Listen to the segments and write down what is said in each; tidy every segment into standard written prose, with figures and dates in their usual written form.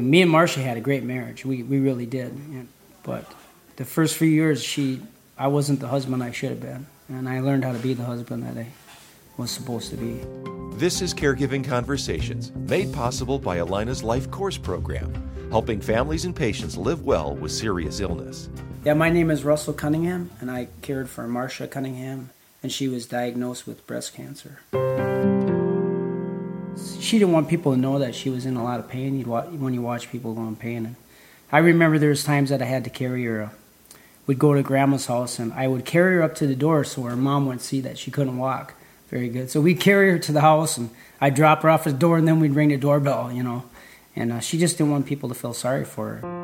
me and Marcia had a great marriage. We really did. But the first few years, I wasn't the husband I should have been. And I learned how to be the husband that I was supposed to be. This is Caregiving Conversations, made possible by Allina's Life Course program, helping families and patients live well with serious illness. Yeah, my name is Russell Cunningham, and I cared for Marcia Cunningham, and she was diagnosed with breast cancer. She didn't want people to know that she was in a lot of pain when you watch people go in pain. And I remember there was times that I had to carry her. We'd go to Grandma's house, and I would carry her up to the door so her mom wouldn't see that she couldn't walk very good. So we'd carry her to the house, and I'd drop her off at the door, and then we'd ring the doorbell, And she just didn't want people to feel sorry for her.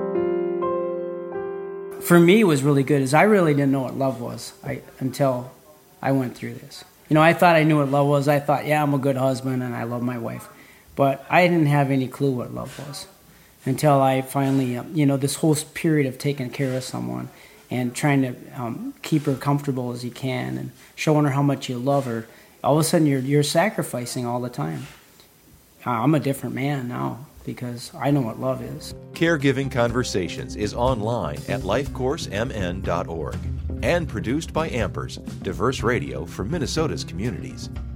For me, it was really good, is I really didn't know what love was until I went through this. I thought I knew what love was. I thought, yeah, I'm a good husband, and I love my wife. But I didn't have any clue what love was until I finally, this whole period of taking care of someone and trying to keep her comfortable as you can and showing her how much you love her. All of a sudden, you're sacrificing all the time. I'm a different man now because I know what love is. Caregiving Conversations is online at lifecoursemn.org and produced by Ampers, diverse radio for Minnesota's communities.